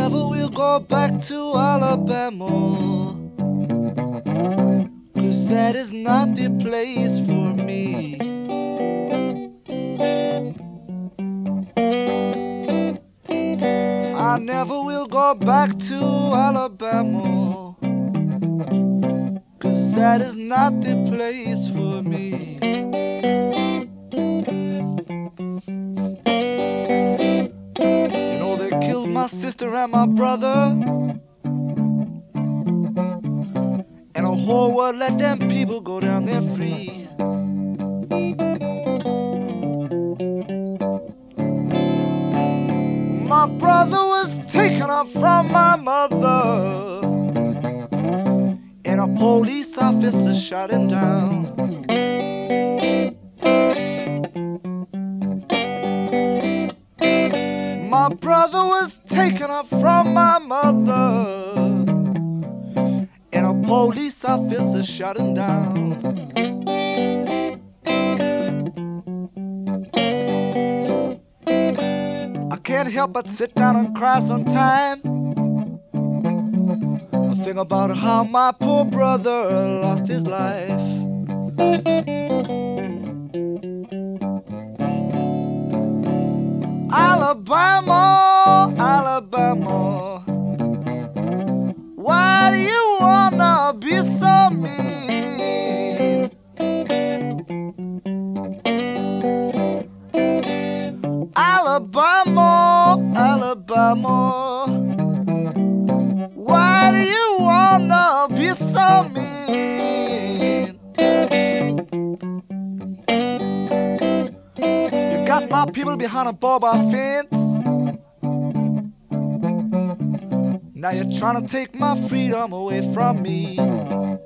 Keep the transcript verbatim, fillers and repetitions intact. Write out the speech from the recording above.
never will go back to Alabama, 'cause that is not the place for me. I never will go back to Alabama, 'cause that is not the place for me. You know, they killed my sister and my brother, and the whole world let them people go down there free. My brother was taken up from my mother, and a police officer shot him down. My brother was taken up from my mother, and a police officer shot him down. I can't help but sit down and cry sometime. I think about how my poor brother lost his life. Alabama, Alabama, why do you wanna be so mean? Alabama, Alabama, why do you wanna be so mean? You got my people behind a barbed wire fence. Now you're trying to take my freedom away from me.